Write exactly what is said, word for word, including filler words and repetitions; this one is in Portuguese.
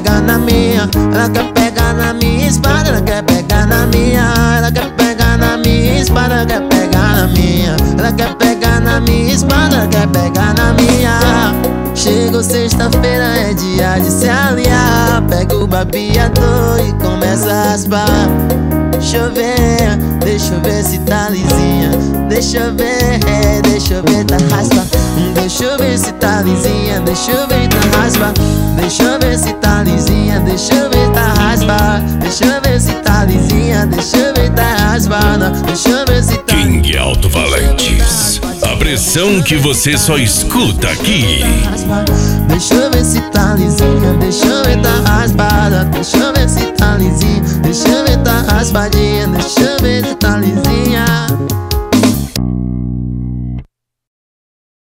pegar na minha, ela quer pegar na minha espada, ela quer pegar na minha, ela quer pegar na minha espada, ela quer pegar na minha, ela quer pegar na minha espada, ela quer pegar na minha. Chegou sexta-feira, é dia de se aliar. Pega o babeador e começa a raspar. Deixa eu ver, deixa eu ver se tá lisinha. Deixa eu ver, deixa eu ver, tá raspa. Deixa eu ver se tá lisinha, deixa eu ver, tá raspa. Deixa eu ver se tá lisinha, deixa eu ver, tá raspa. Deixa eu ver se tá lisinha, deixa eu ver, tá raspada. Deixa eu ver se tá. King Alto Valentis, a pressão que você só escuta aqui. Deixa eu ver se tá lisinha, deixa eu ver, tá raspada. Deixa eu ver se tá lisinha, deixa eu ver, tá raspadinha. Deixa eu ver se tá lisinha.